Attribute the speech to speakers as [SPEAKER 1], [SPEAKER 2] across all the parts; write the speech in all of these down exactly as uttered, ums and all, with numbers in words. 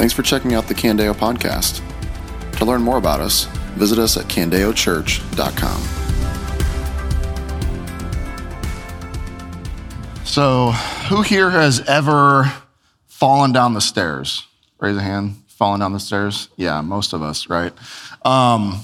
[SPEAKER 1] Thanks for checking out the Candeo podcast. To learn more about us, visit us at candeo church dot com.
[SPEAKER 2] So, who here has ever fallen down the stairs? Raise a hand. Fallen down the stairs? Yeah, most of us, right? Um,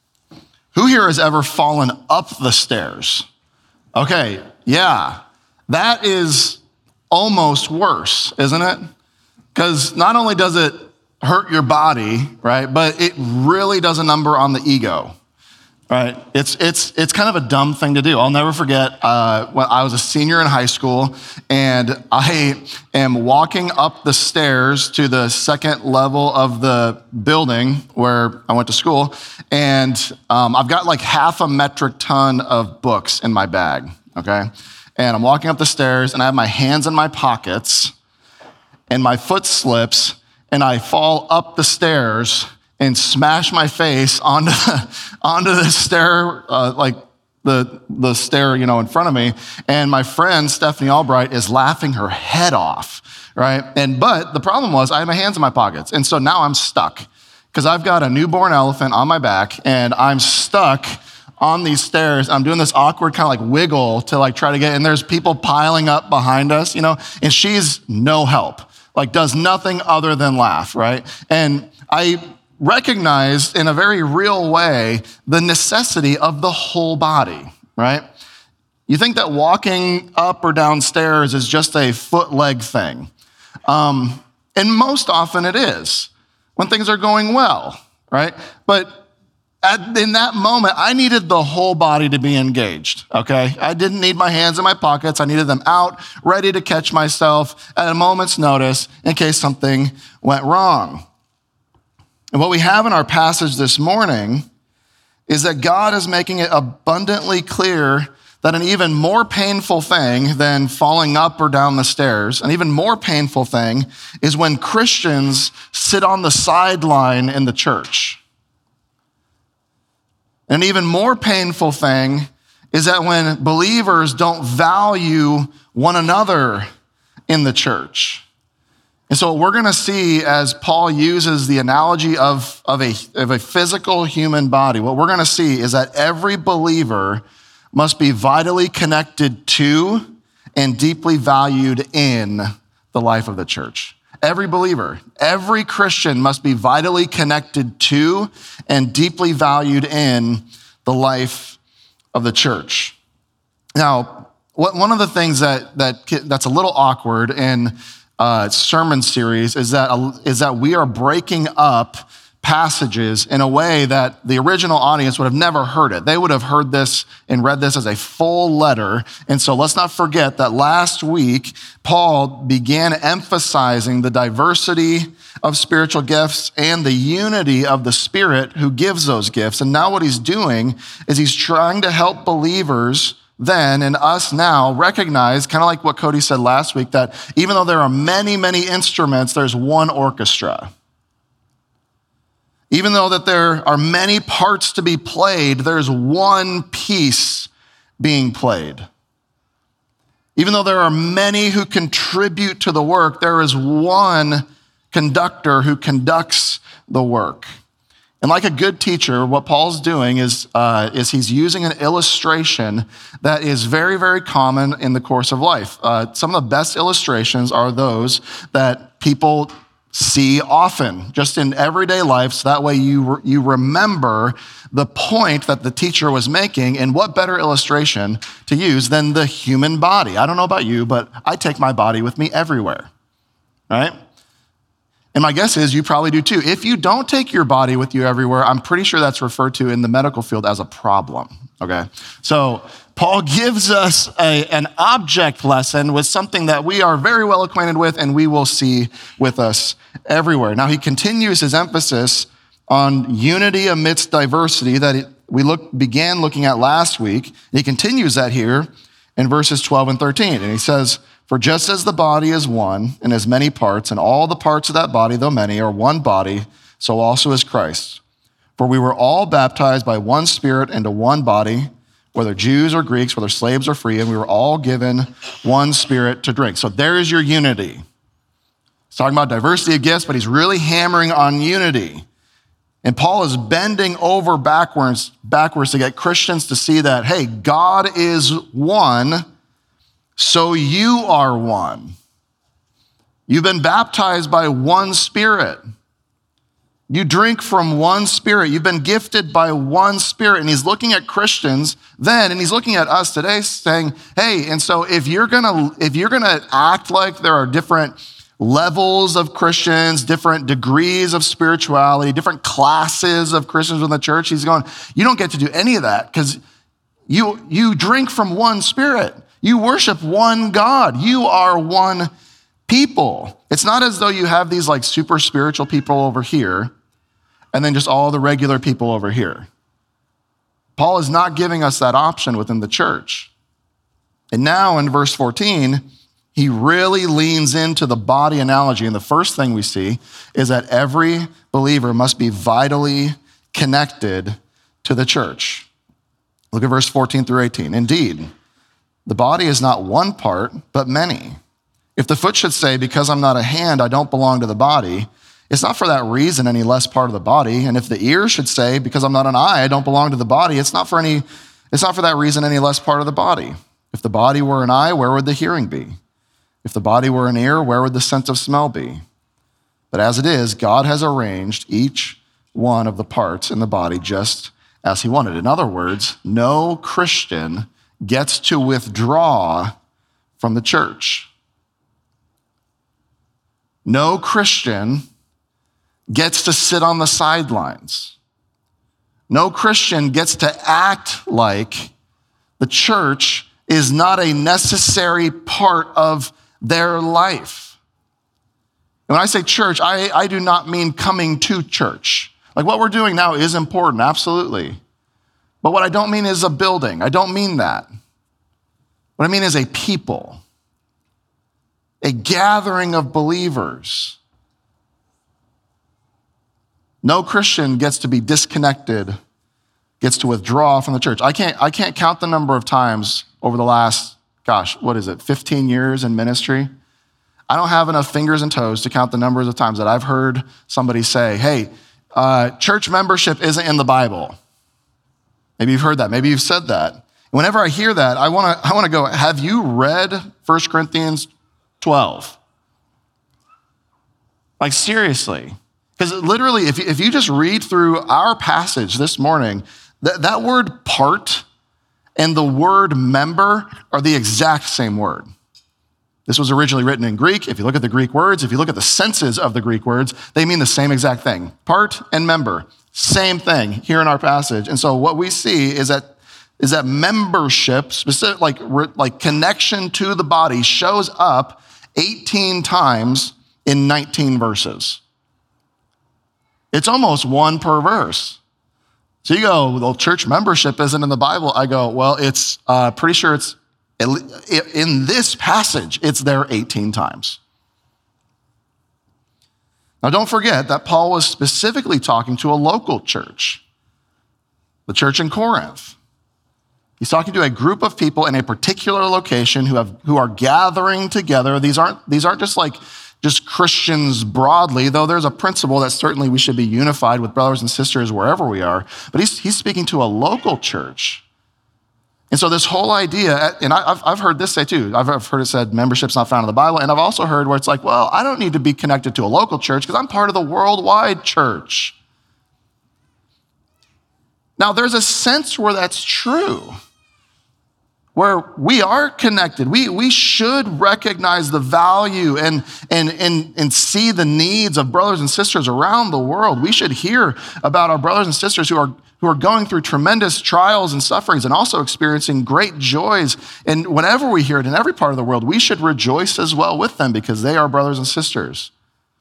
[SPEAKER 2] who here has ever fallen up the stairs? Okay, yeah. That is almost worse, isn't it? Because not only does it hurt your body, right, but it really does a number on the ego. Right, it's it's it's kind of a dumb thing to do. I'll never forget uh, when I was a senior in high school, and I am walking up the stairs to the second level of the building where I went to school, and um, I've got like half a metric ton of books in my bag. Okay, and I'm walking up the stairs, and I have my hands in my pockets, and my foot slips, and I fall up the stairs and smash my face onto the, onto the stair, uh, like the the stair, you know, in front of me. And my friend Stephanie Albright is laughing her head off, right? And but the problem was I had my hands in my pockets, and so now I'm stuck because I've got a newborn elephant on my back, and I'm stuck on these stairs. I'm doing this awkward kind of like wiggle to like try to get, and there's people piling up behind us, you know, and she's no help, like does nothing other than laugh, right? And I recognized in a very real way the necessity of the whole body, right? You think that walking up or down stairs is just a foot-leg thing. Um, and most often it is when things are going well, right? But at, in that moment, I needed the whole body to be engaged, okay? I didn't need my hands in my pockets. I needed them out, ready to catch myself at a moment's notice in case something went wrong. And what we have in our passage this morning is that God is making it abundantly clear that an even more painful thing than falling up or down the stairs, an even more painful thing is when Christians sit on the sideline in the church. An even more painful thing is that when believers don't value one another in the church. And so what we're going to see as Paul uses the analogy of, of, a, of a physical human body, what we're going to see is that every believer must be vitally connected to and deeply valued in the life of the church. Every believer, every Christian must be vitally connected to and deeply valued in the life of the church. Now, what, one of the things that, that that's a little awkward in Uh, sermon series is that is that we are breaking up passages in a way that the original audience would have never heard it. They would have heard this and read this as a full letter. And so let's not forget that last week, Paul began emphasizing the diversity of spiritual gifts and the unity of the Spirit who gives those gifts. And now what he's doing is he's trying to help believers then and us now recognize, kind of like what Cody said last week, that even though there are many, many instruments, there's one orchestra. Even though that there are many parts to be played, there's one piece being played. Even though there are many who contribute to the work, there is one conductor who conducts the work. And like a good teacher, what Paul's doing is, uh, is he's using an illustration that is very, very common in the course of life. Uh, some of the best illustrations are those that people see often, just in everyday life, so that way you, re- you remember the point that the teacher was making, and what better illustration to use than the human body. I don't know about you, but I take my body with me everywhere, right? And my guess is you probably do too. If you don't take your body with you everywhere, I'm pretty sure that's referred to in the medical field as a problem, okay? So Paul gives us a, an object lesson with something that we are very well acquainted with and we will see with us everywhere. Now he continues his emphasis on unity amidst diversity that it, we look, began looking at last week. He continues that here in verses twelve and thirteen. And he says, "For just as the body is one and has many parts, and all the parts of that body, though many, are one body, so also is Christ. For we were all baptized by one Spirit into one body, whether Jews or Greeks, whether slaves or free, and we were all given one Spirit to drink." So there is your unity. He's talking about diversity of gifts, but he's really hammering on unity. And Paul is bending over backwards, backwards to get Christians to see that, hey, God is one, so you are one. You've been baptized by one Spirit. You drink from one Spirit. You've been gifted by one Spirit. And he's looking at Christians then, and he's looking at us today saying, hey, and so if you're gonna, if you're gonna act like there are different levels of Christians, different degrees of spirituality, different classes of Christians in the church, he's going, you don't get to do any of that because you, you drink from one Spirit. You worship one God. You are one people. It's not as though you have these like super spiritual people over here and then just all the regular people over here. Paul is not giving us that option within the church. And now in verse fourteen, he really leans into the body analogy. And the first thing we see is that every believer must be vitally connected to the church. Look at verse fourteen through eighteen. Indeed, the body is not one part, but many. If the foot should say, because I'm not a hand, I don't belong to the body, it's not for that reason any less part of the body. And if the ear should say, because I'm not an eye, I don't belong to the body, it's not for any, it's not for that reason any less part of the body. If the body were an eye, where would the hearing be? If the body were an ear, where would the sense of smell be? But as it is, God has arranged each one of the parts in the body just as he wanted. In other words, no Christian gets to withdraw from the church. No Christian gets to sit on the sidelines. No Christian gets to act like the church is not a necessary part of their life. And when I say church, I, I do not mean coming to church. Like what we're doing now is important, absolutely. But what I don't mean is a building. I don't mean that. What I mean is a people, a gathering of believers. No Christian gets to be disconnected, gets to withdraw from the church. I can't, I can't count the number of times over the last, gosh, what is it, fifteen years in ministry? I don't have enough fingers and toes to count the numbers of times that I've heard somebody say, hey, uh, church membership isn't in the Bible. Maybe you've heard that. Maybe you've said that. Whenever I hear that, I want to I want to go, have you read First Corinthians twelve? Like seriously. Because literally, if you, if you just read through our passage this morning, that, that word part and the word member are the exact same word. This was originally written in Greek. If you look at the Greek words, if you look at the senses of the Greek words, they mean the same exact thing. Part and member, same thing here in our passage. And so what we see is that is that membership, specific, like, like connection to the body, shows up eighteen times in nineteen verses. It's almost one per verse. So you go, well, church membership isn't in the Bible. I go, well, it's uh, pretty sure it's in this passage, it's there eighteen times. Now, don't forget that Paul was specifically talking to a local church, the church in Corinth. He's talking to a group of people in a particular location who have who are gathering together. These aren't these aren't just like just Christians broadly, though there's a principle that certainly we should be unified with brothers and sisters wherever we are. But he's he's speaking to a local church. And so this whole idea, and I've, I've heard this say too, I've heard it said membership's not found in the Bible, and I've also heard where it's like, well, I don't need to be connected to a local church because I'm part of the worldwide church. Now, there's a sense where that's true, where we are connected. We, we should recognize the value and, and, and, and see the needs of brothers and sisters around the world. We should hear about our brothers and sisters who are who are going through tremendous trials and sufferings and also experiencing great joys. And whenever we hear it in every part of the world, we should rejoice as well with them because they are brothers and sisters.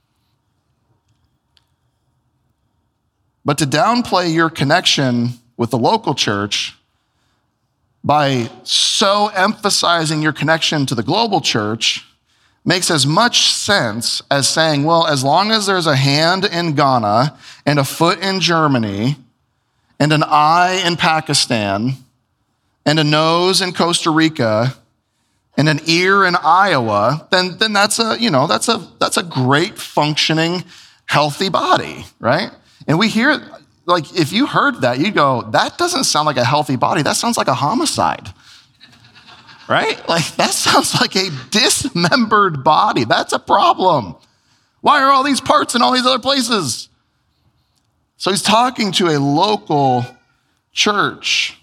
[SPEAKER 2] But to downplay your connection with the local church by so emphasizing your connection to the global church makes as much sense as saying, well, as long as there's a hand in Ghana and a foot in Germany and an eye in Pakistan, and a nose in Costa Rica, and an ear in Iowa, then, then that's a, you know, that's a, that's a great functioning, healthy body, right? And we hear, like, if you heard that, you'd go, that doesn't sound like a healthy body. That sounds like a homicide, right? Like, that sounds like a dismembered body. That's a problem. Why are all these parts in all these other places? So he's talking to a local church.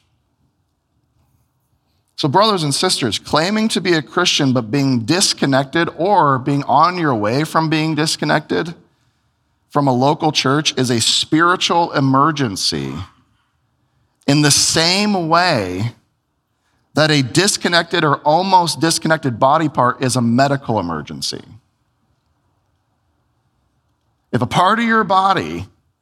[SPEAKER 2] So brothers and sisters, claiming to be a Christian but being disconnected or being on your way from being disconnected from a local church is a spiritual emergency in the same way that a disconnected or almost disconnected body part is a medical emergency. If a part of your body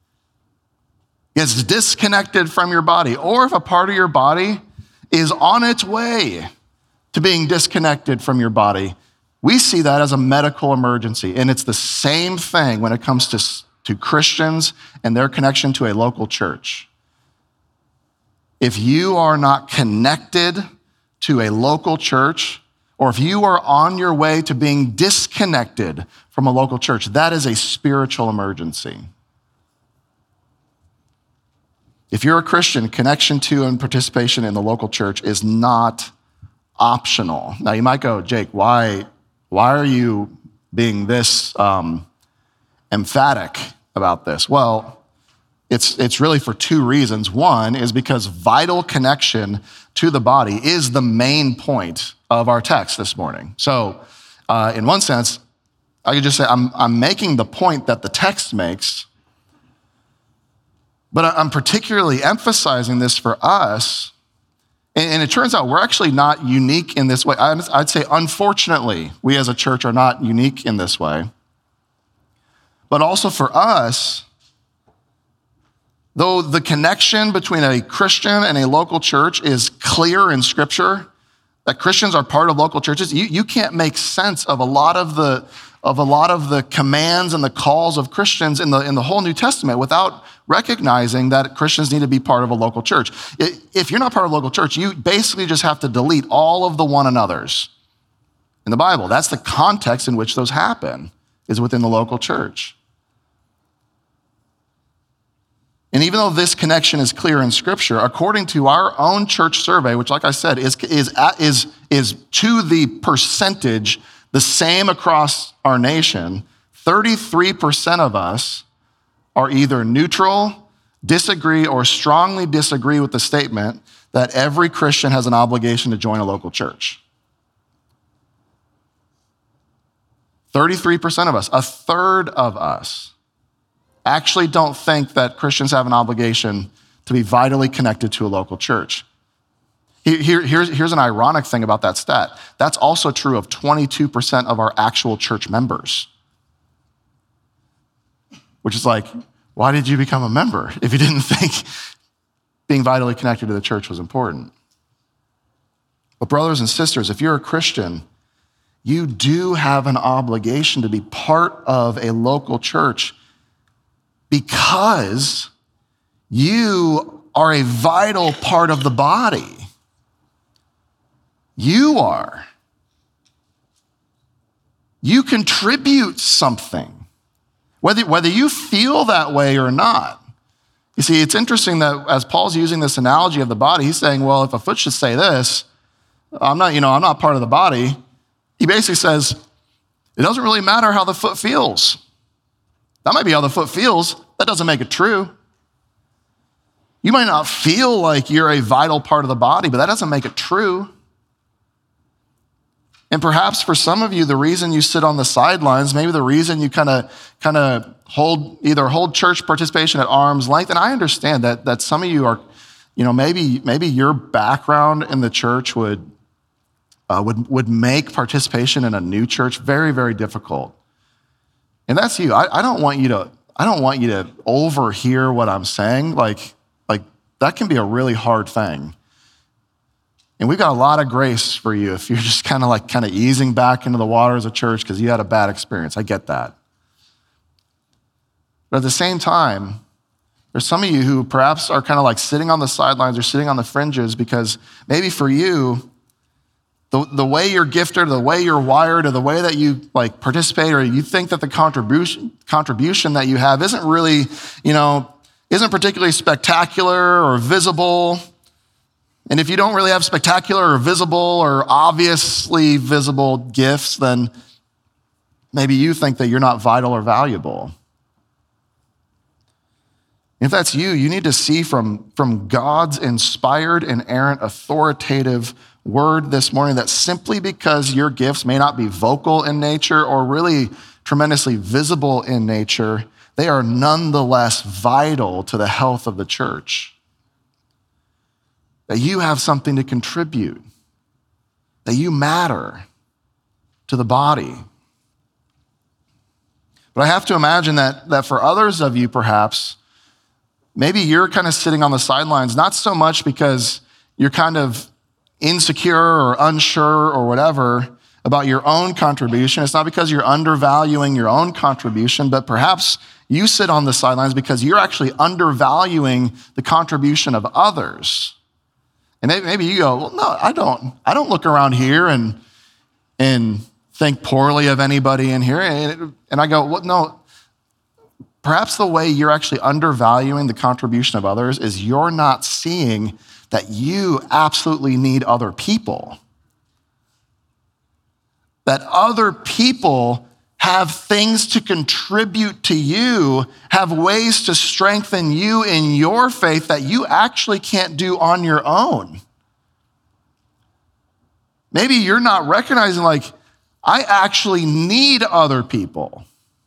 [SPEAKER 2] is disconnected from your body, or if a part of your body is on its way to being disconnected from your body, we see that as a medical emergency. And it's the same thing when it comes to, to Christians and their connection to a local church. If you are not connected to a local church, or if you are on your way to being disconnected from a local church, that is a spiritual emergency. If you're a Christian, connection to and participation in the local church is not optional. Now you might go, Jake, why, why are you being this um, emphatic about this? Well, it's, it's really for two reasons. One is because vital connection to the body is the main point of our text this morning. So uh, in one sense, I could just say I'm, I'm making the point that the text makes, but I'm particularly emphasizing this for us. And it turns out we're actually not unique in this way. I'd say, unfortunately, we as a church are not unique in this way. But also for us, though the connection between a Christian and a local church is clear in Scripture, that Christians are part of local churches, you, you can't make sense of a lot of the of a lot of the commands and the calls of Christians in the in the whole New Testament without recognizing that Christians need to be part of a local church. If you're not part of a local church, you basically just have to delete all of the one another's in the Bible. That's the context in which those happen, is within the local church. And even though this connection is clear in Scripture, according to our own church survey, which, like I said, is, is, is, is to the percentage the same across our nation, thirty-three percent of us are either neutral, disagree, or strongly disagree with the statement that every Christian has an obligation to join a local church. thirty-three percent of us, a third of us, actually don't think that Christians have an obligation to be vitally connected to a local church. Here, here's, here's an ironic thing about that stat. That's also true of twenty-two percent of our actual church members. Which is like, why did you become a member if you didn't think being vitally connected to the church was important? But brothers and sisters, if you're a Christian, you do have an obligation to be part of a local church because you are a vital part of the body. You are. You contribute something, whether, whether you feel that way or not. You see, it's interesting that as Paul's using this analogy of the body, he's saying, well, if a foot should say this, I'm not, you know, I'm not part of the body. He basically says, it doesn't really matter how the foot feels. That might be how the foot feels. That doesn't make it true. You might not feel like you're a vital part of the body, but that doesn't make it true. And perhaps for some of you, the reason you sit on the sidelines, maybe the reason you kind of kind of hold either hold church participation at arm's length, and I understand that that some of you are, you know, maybe maybe your background in the church would uh, would would make participation in a new church very, very difficult. And that's you. I, I don't want you to I don't want you to overhear what I'm saying. Like like that can be a really hard thing. And we've got a lot of grace for you if you're just kind of like kind of easing back into the waters of church because you had a bad experience. I get that. But at the same time, there's some of you who perhaps are kind of like sitting on the sidelines or sitting on the fringes because maybe for you, the, the way you're gifted, or the way you're wired, or the way that you like participate, or you think that the contribution contribution that you have isn't really, you know, isn't particularly spectacular or visible. And if you don't really have spectacular or visible or obviously visible gifts, then maybe you think that you're not vital or valuable. If that's you, you need to see from, from God's inspired, inerrant, authoritative word this morning that simply because your gifts may not be vocal in nature or really tremendously visible in nature, they are nonetheless vital to the health of the church. That you have something to contribute, that you matter to the body. But I have to imagine that, that for others of you, perhaps, maybe you're kind of sitting on the sidelines, not so much because you're kind of insecure or unsure or whatever about your own contribution. It's not because you're undervaluing your own contribution, but perhaps you sit on the sidelines because you're actually undervaluing the contribution of others. And maybe, maybe you go, well, no, I don't. I don't look around here and, and think poorly of anybody in here. And, and I go, well, no, perhaps the way you're actually undervaluing the contribution of others is you're not seeing that you absolutely need other people. That other people have things to contribute to you, have ways to strengthen you in your faith that you actually can't do on your own. Maybe you're not recognizing, like, I actually need other people.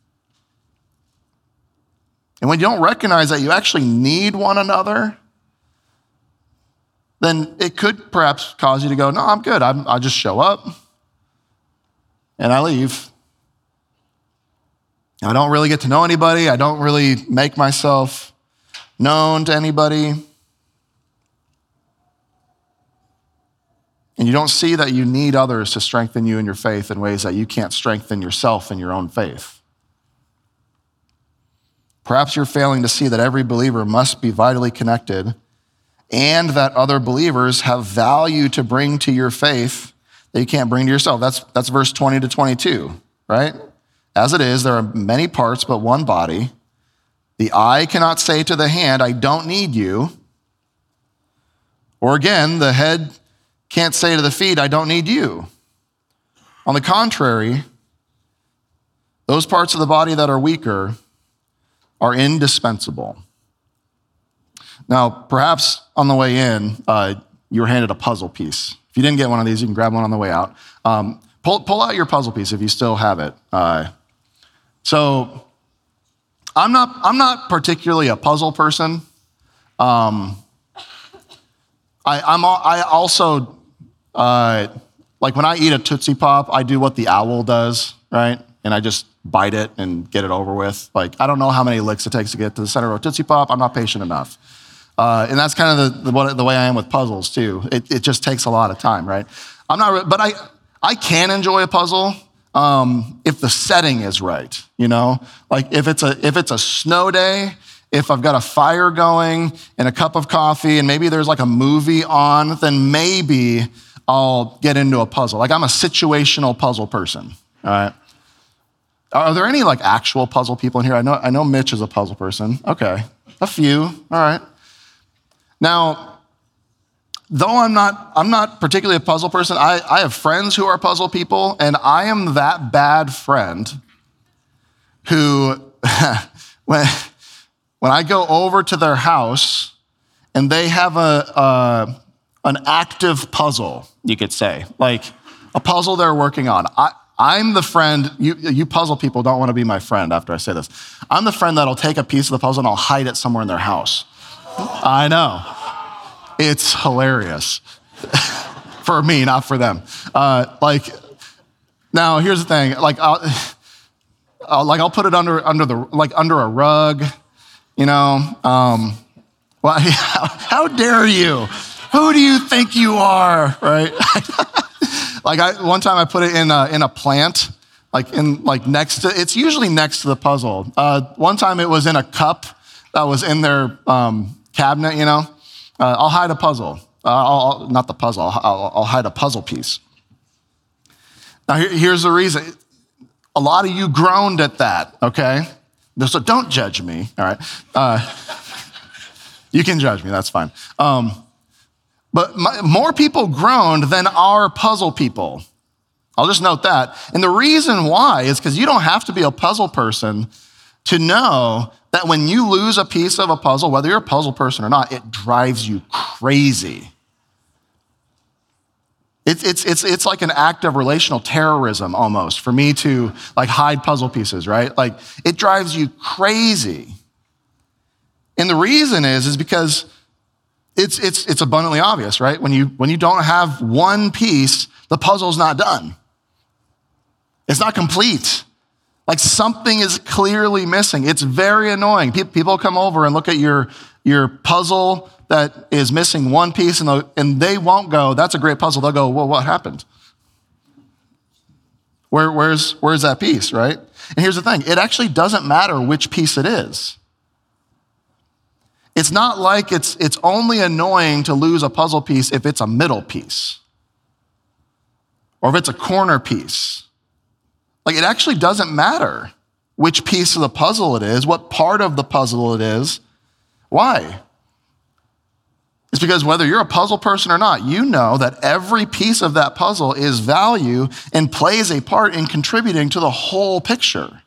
[SPEAKER 2] And when you don't recognize that you actually need one another, then it could perhaps cause you to go, no, I'm good. I'm, I'll just show up and I leave. I don't really get to know anybody. I don't really make myself known to anybody. And you don't see that you need others to strengthen you in your faith in ways that you can't strengthen yourself in your own faith. Perhaps you're failing to see that every believer must be vitally connected and that other believers have value to bring to your faith that you can't bring to yourself. That's, that's verse twenty to twenty-two, right? As it is, there are many parts, but one body. The eye cannot say to the hand, I don't need you. Or again, the head can't say to the feet, I don't need you. On the contrary, those parts of the body that are weaker are indispensable. Now, perhaps on the way in, uh, you were handed a puzzle piece. If you didn't get one of these, you can grab one on the way out. Um, pull, pull out your puzzle piece if you still have it. Uh, so I'm not, I'm not particularly a puzzle person. Um, I, I'm, I also, uh, like when I eat a Tootsie Pop, I do what the owl does, right? And I just bite it and get it over with. Like, I don't know how many licks it takes to get to the center of a Tootsie Pop. I'm not patient enough. Uh, and that's kind of the, the, the way I am with puzzles too. It, it just takes a lot of time, right? I'm not, but I, I can enjoy a puzzle um, if the setting is right, you know? Like if it's a, if it's a snow day, if I've got a fire going and a cup of coffee and maybe there's like a movie on, then maybe I'll get into a puzzle. Like I'm a situational puzzle person, all right? Are there any like actual puzzle people in here? I know, I know Mitch is a puzzle person. Okay, a few, all right. Now, though I'm not, I'm not particularly a puzzle person, I, I have friends who are puzzle people, and I am that bad friend who, when, when I go over to their house and they have a, a an active puzzle, you could say, like a puzzle they're working on. I, I'm the friend, you, you puzzle people don't want to be my friend after I say this. I'm the friend that'll take a piece of the puzzle and I'll hide it somewhere in their house. I know. It's hilarious. For me, not for them. Uh, like, now here's the thing. Like, I'll, I'll, like I'll put it under under the like under a rug, you know. Um, well, how, how dare you? Who do you think you are, right? Like I, one time I put it in a, in a plant, like in like next to. It's usually next to the puzzle. Uh, one time it was in a cup that was in their um, cabinet. You know, uh, I'll hide a puzzle. Uh, I'll, not the puzzle. I'll, I'll, I'll hide a puzzle piece. Now, here, here's the reason. A lot of you groaned at that, okay? So don't judge me, all right? Uh, you can judge me, that's fine. Um, but my, more people groaned than our puzzle people. I'll just note that. And the reason why is because you don't have to be a puzzle person to know that when you lose a piece of a puzzle, whether you're a puzzle person or not, it drives you crazy. It's, it's, it's, it's like an act of relational terrorism almost for me to like hide puzzle pieces, right? Like it drives you crazy. And the reason is, is because it's, it's, it's abundantly obvious, right? When you, when you don't have one piece, the puzzle's not done. It's not complete. Like something is clearly missing. It's very annoying. People come over and look at your, your puzzle that is missing one piece and, and they won't go, that's a great puzzle. They'll go, well, what happened? Where, where's, where's that piece, right? And here's the thing. It actually doesn't matter which piece it is. It's not like it's, it's only annoying to lose a puzzle piece if it's a middle piece or if it's a corner piece. Like it actually doesn't matter which piece of the puzzle it is, what part of the puzzle it is. Why? It's because whether you're a puzzle person or not, you know that every piece of that puzzle is value and plays a part in contributing to the whole picture.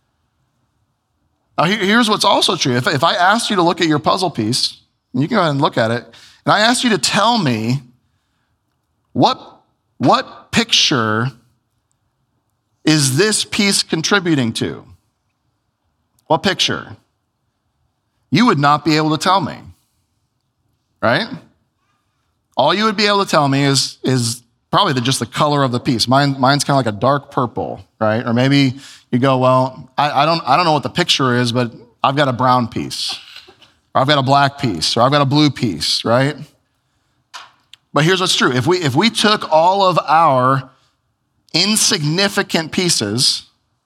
[SPEAKER 2] Now, here's what's also true. If, if I asked you to look at your puzzle piece, and you can go ahead and look at it, and I asked you to tell me what, what picture is this piece contributing to? What picture? You would not be able to tell me. Right? All you would be able to tell me is, is probably the, just the color of the piece. Mine, mine's kind of like a dark purple, right? Or maybe you go, well, I, I, don't, I don't know what the picture is, but I've got a brown piece, or I've got a black piece, or I've got a blue piece, right? But here's what's true. If we, if we took all of our insignificant pieces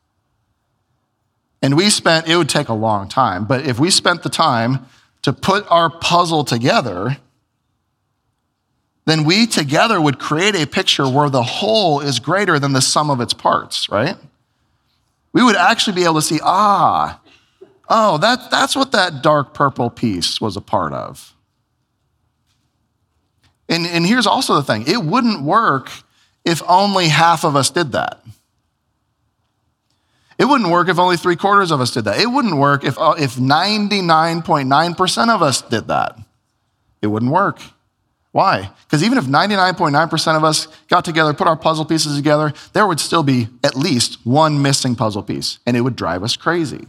[SPEAKER 2] and we spent, it would take a long time, but if we spent the time to put our puzzle together, then we together would create a picture where the whole is greater than the sum of its parts, right? We would actually be able to see, ah, oh, that, that's what that dark purple piece was a part of. And, and here's also the thing. It wouldn't work if only half of us did that. It wouldn't work if only three quarters of us did that. It wouldn't work if, uh, if ninety-nine point nine percent of us did that. It wouldn't work. Why? Because even if ninety-nine point nine percent of us got together, put our puzzle pieces together, there would still be at least one missing puzzle piece, and it would drive us crazy.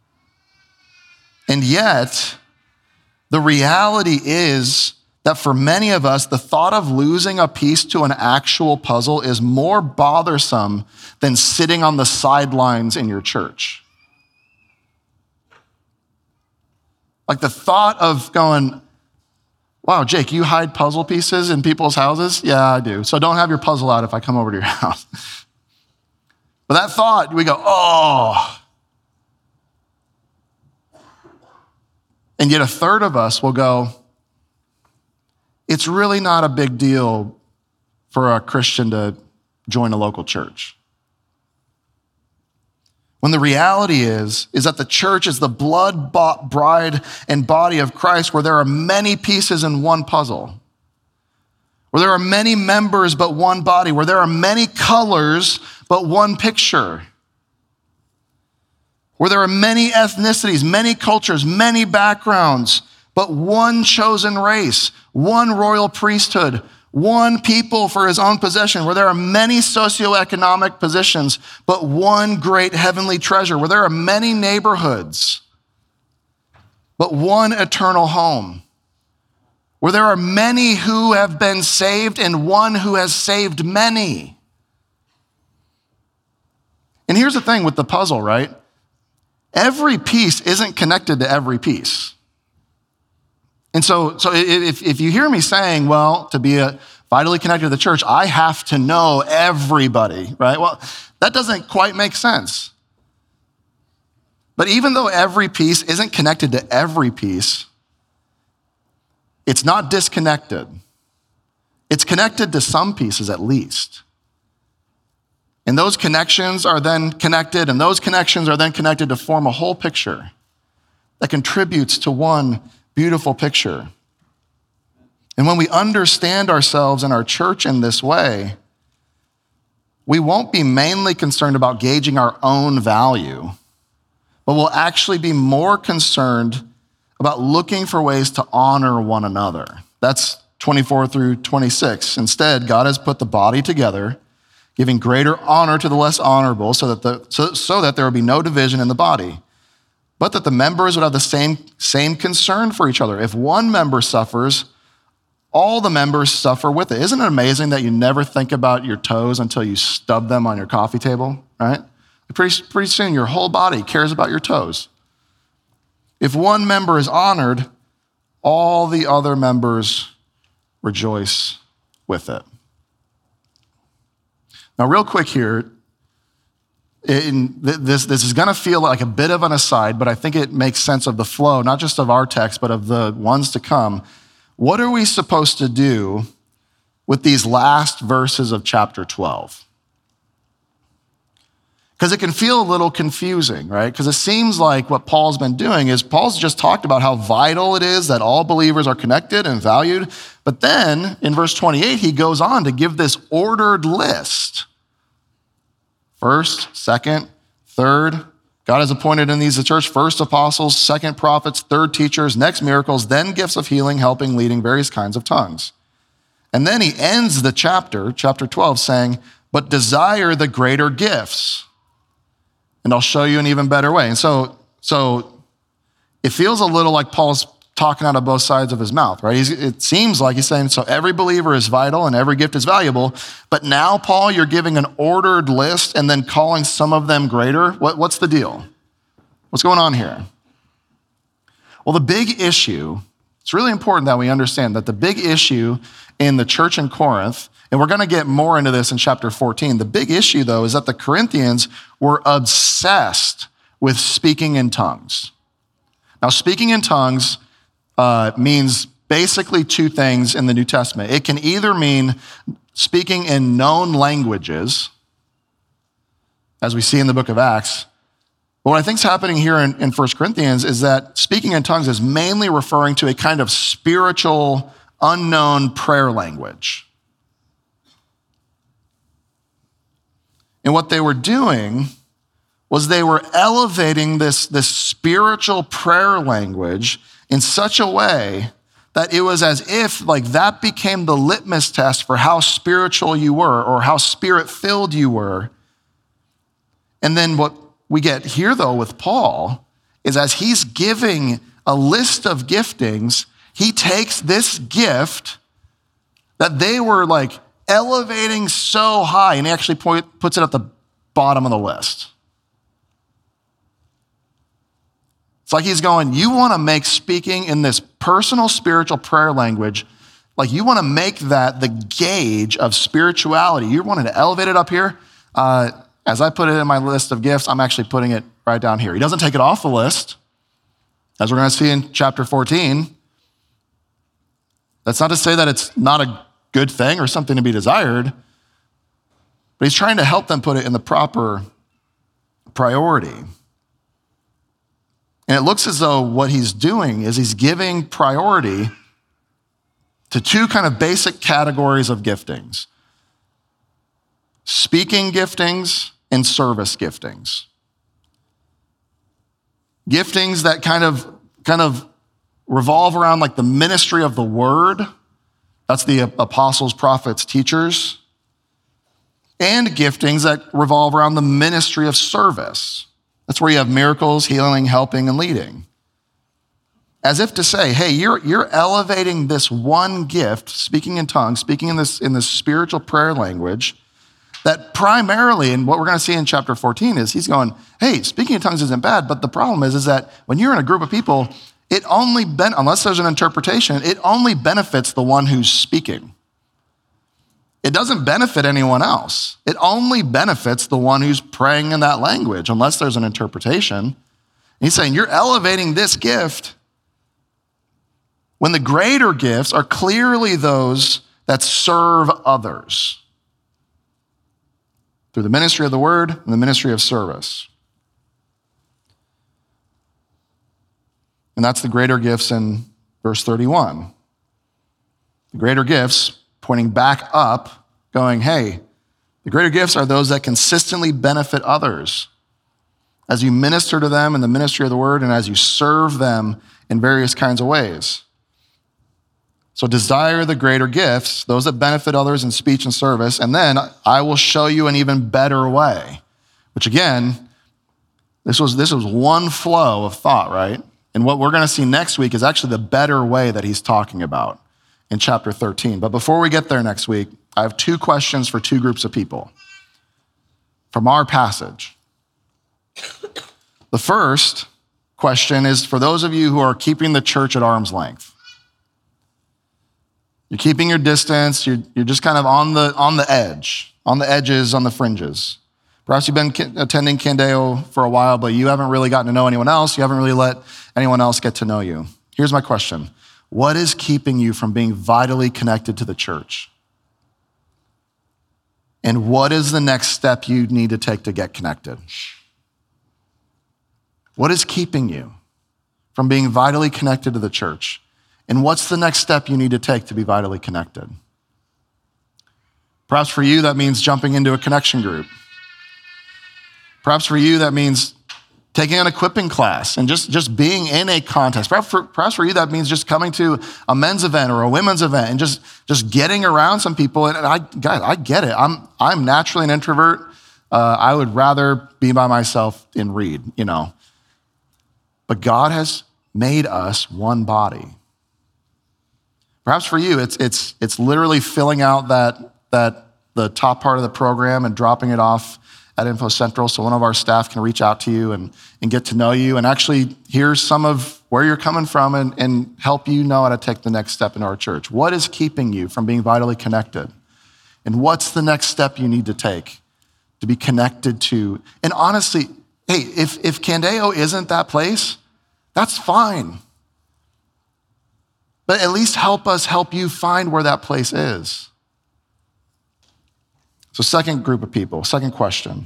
[SPEAKER 2] And yet, the reality is that for many of us, the thought of losing a piece to an actual puzzle is more bothersome than sitting on the sidelines in your church. Like the thought of going, wow, Jake, you hide puzzle pieces in people's houses? Yeah, I do. So don't have your puzzle out if I come over to your house. But that thought, we go, oh. And yet a third of us will go, it's really not a big deal for a Christian to join a local church. When the reality is, is that the church is the blood-bought bride and body of Christ, where there are many pieces in one puzzle, where there are many members but one body, where there are many colors but one picture, where there are many ethnicities, many cultures, many backgrounds, but one chosen race, one royal priesthood, one people for his own possession, where there are many socioeconomic positions, but one great heavenly treasure, where there are many neighborhoods, but one eternal home, where there are many who have been saved and one who has saved many. And here's the thing with the puzzle, right? Every piece isn't connected to every piece. And so, so if, if you hear me saying, well, to be a vitally connected to the church, I have to know everybody, right? Well, that doesn't quite make sense. But even though every piece isn't connected to every piece, it's not disconnected. It's connected to some pieces at least. And those connections are then connected, and those connections are then connected to form a whole picture that contributes to one beautiful picture. And when we understand ourselves and our church in this way, we won't be mainly concerned about gauging our own value, but we'll actually be more concerned about looking for ways to honor one another. That's twenty-four through twenty-six. Instead, God has put the body together, giving greater honor to the less honorable, so that, the, so, so that there will be no division in the body, but that the members would have the same, same concern for each other. If one member suffers, all the members suffer with it. Isn't it amazing that you never think about your toes until you stub them on your coffee table, right? Pretty, pretty soon, your whole body cares about your toes. If one member is honored, all the other members rejoice with it. Now, real quick here, in this, this is going to feel like a bit of an aside, but I think it makes sense of the flow, not just of our text, but of the ones to come. What are we supposed to do with these last verses of chapter twelve? Because it can feel a little confusing, right? Because it seems like what Paul's been doing is Paul's just talked about how vital it is that all believers are connected and valued. But then in verse twenty-eight, he goes on to give this ordered list. First, second, third. God has appointed in these the church first apostles, second prophets, third teachers, next miracles, then gifts of healing, helping, leading, various kinds of tongues. And then he ends the chapter, chapter twelve, saying, but desire the greater gifts. And I'll show you an even better way. And so, so it feels a little like Paul's talking out of both sides of his mouth, right? He's, it seems like he's saying, so every believer is vital and every gift is valuable. But now, Paul, you're giving an ordered list and then calling some of them greater. What, what's the deal? What's going on here? Well, the big issue, it's really important that we understand that the big issue in the church in Corinth, and we're going to get more into this in chapter fourteen. The big issue, though, is that the Corinthians were obsessed with speaking in tongues. Now, speaking in tongues uh, means basically two things in the New Testament. It can either mean speaking in known languages, as we see in the book of Acts. But what I think is happening here in, in First Corinthians is that speaking in tongues is mainly referring to a kind of spiritual, unknown prayer language. And what they were doing was they were elevating this, this spiritual prayer language in such a way that it was as if like that became the litmus test for how spiritual you were or how spirit-filled you were. And then what we get here, though, with Paul is as he's giving a list of giftings, he takes this gift that they were like elevating so high, and he actually point, puts it at the bottom of the list. It's like he's going, you want to make speaking in this personal spiritual prayer language, like you want to make that the gauge of spirituality. You're wanting to elevate it up here. Uh, as I put it in my list of gifts, I'm actually putting it right down here. He doesn't take it off the list, as we're going to see in chapter fourteen. That's not to say that it's not a good thing or something to be desired, but he's trying to help them put it in the proper priority. And it looks as though what he's doing is he's giving priority to two kind of basic categories of giftings: speaking giftings and service giftings. Giftings that kind of, kind of revolve around like the ministry of the word. That's the apostles, prophets, teachers. And giftings that revolve around the ministry of service. That's where you have miracles, healing, helping, and leading. As if to say, hey, you're, you're elevating this one gift, speaking in tongues, speaking in this, in this spiritual prayer language, that primarily, and what we're going to see in chapter fourteen is he's going, hey, speaking in tongues isn't bad, but the problem is, is that when you're in a group of people, it only, ben- unless there's an interpretation, it only benefits the one who's speaking. It doesn't benefit anyone else. It only benefits the one who's praying in that language, unless there's an interpretation. And he's saying, you're elevating this gift when the greater gifts are clearly those that serve others. through the ministry of the word and the ministry of service. And that's the greater gifts in verse thirty-one. The greater gifts pointing back up, going, hey, the greater gifts are those that consistently benefit others as you minister to them in the ministry of the word and as you serve them in various kinds of ways. So desire the greater gifts, those that benefit others in speech and service, and then I will show you an even better way, which again, this was, this was one flow of thought, right? And what we're going to see next week is actually the better way that he's talking about in chapter thirteen. But before we get there next week, I have two questions for two groups of people from our passage. The first question is for those of you who are keeping the church at arm's length. You're keeping your distance. You're, you're just kind of on the, on the edge, on the edges, on the fringes. Perhaps you've been attending Candeo for a while, but you haven't really gotten to know anyone else. You haven't really let anyone else get to know you. Here's my question. What is keeping you from being vitally connected to the church? And what is the next step you need to take to get connected? What is keeping you from being vitally connected to the church? And what's the next step you need to take to be vitally connected? Perhaps for you, that means jumping into a connection group. Perhaps for you, that means taking an equipping class and just, just being in a contest. Perhaps for, perhaps for you, that means just coming to a men's event or a women's event and just, just getting around some people. And I, guys, I get it. I'm, I'm naturally an introvert. Uh, I would rather be by myself and read, you know. But God has made us one body. Perhaps for you, it's, it's, it's literally filling out that, that the top part of the program and dropping it off at Info Central so one of our staff can reach out to you and, and get to know you and actually hear some of where you're coming from and, and help you know how to take the next step in our church. What is keeping you from being vitally connected? And what's the next step you need to take to be connected to? And honestly, hey, if, if Candeo isn't that place, that's fine. But at least help us help you find where that place is. So second group of people, second question,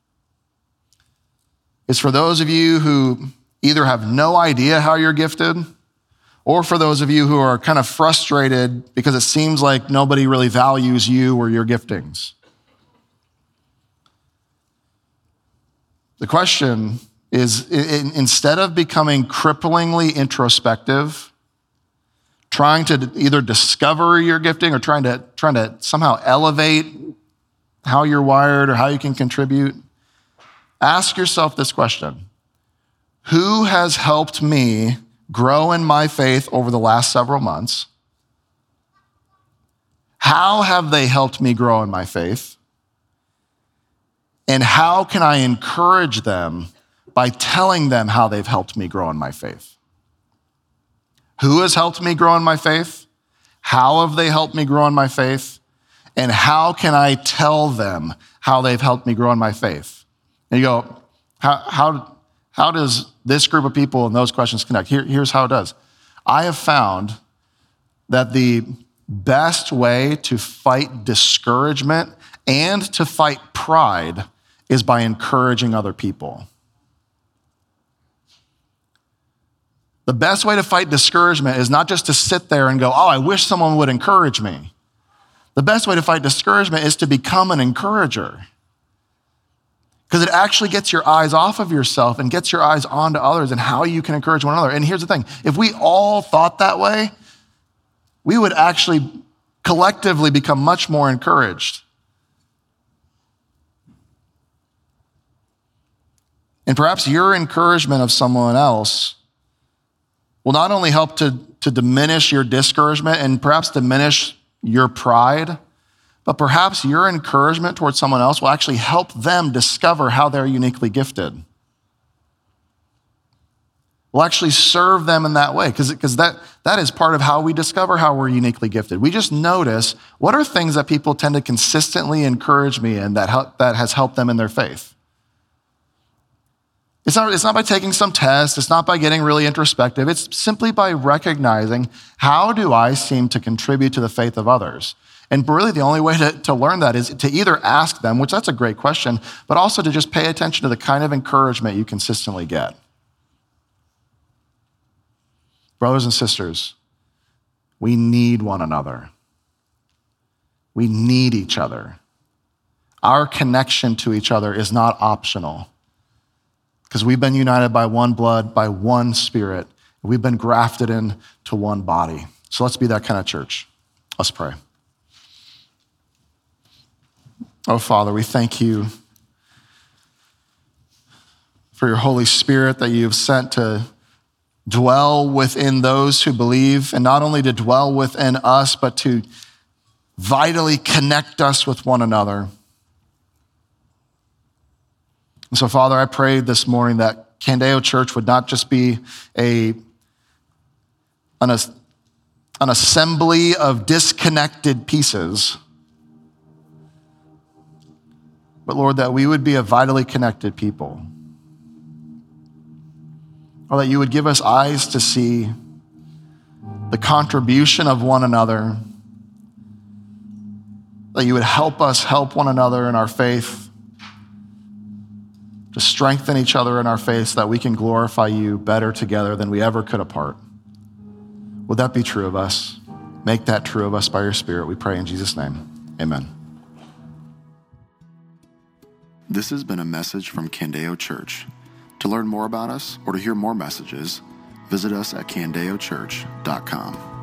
[SPEAKER 2] is for those of you who either have no idea how you're gifted, or for those of you who are kind of frustrated because it seems like nobody really values you or your giftings. The question is, instead of becoming cripplingly introspective, trying to either discover your gifting or trying to, trying to somehow elevate how you're wired or how you can contribute, ask yourself this question. Who has helped me grow in my faith over the last several months? How have they helped me grow in my faith? And how can I encourage them by telling them how they've helped me grow in my faith? Who has helped me grow in my faith? How have they helped me grow in my faith? And how can I tell them how they've helped me grow in my faith? And you go, how, how, how does this group of people and those questions connect? Here, here's how it does. I have found that the best way to fight discouragement and to fight pride is by encouraging other people. The best way to fight discouragement is not just to sit there and go, oh, I wish someone would encourage me. The best way to fight discouragement is to become an encourager. Because it actually gets your eyes off of yourself and gets your eyes onto others and how you can encourage one another. And here's the thing, if we all thought that way, we would actually collectively become much more encouraged. And perhaps your encouragement of someone else will not only help to, to diminish your discouragement and perhaps diminish your pride, but perhaps your encouragement towards someone else will actually help them discover how they're uniquely gifted. Will actually serve them in that way, because because that, that is part of how we discover how we're uniquely gifted. We just notice what are things that people tend to consistently encourage me in that, help, that has helped them in their faith. It's not, it's not by taking some test. It's not by getting really introspective. It's simply by recognizing how do I seem to contribute to the faith of others? And really the only way to, to learn that is to either ask them, which that's a great question, but also to just pay attention to the kind of encouragement you consistently get. Brothers and sisters, we need one another. We need each other. Our connection to each other is not optional because we've been united by one blood, by one spirit. We've been grafted into one body. So let's be that kind of church. Let's pray. Oh, Father, we thank you for your Holy Spirit that you've sent to dwell within those who believe, and not only to dwell within us, but to vitally connect us with one another. And so, Father, I prayed this morning that Candeo Church would not just be a, an, an assembly of disconnected pieces, but Lord, that we would be a vitally connected people. Or that you would give us eyes to see the contribution of one another, that you would help us help one another in our faith, to strengthen each other in our faith so that we can glorify you better together than we ever could apart. Would that be true of us? Make that true of us by your Spirit, we pray in Jesus' name. Amen.
[SPEAKER 1] This has been a message from Candeo Church. To learn more about us or to hear more messages, visit us at candeo church dot com.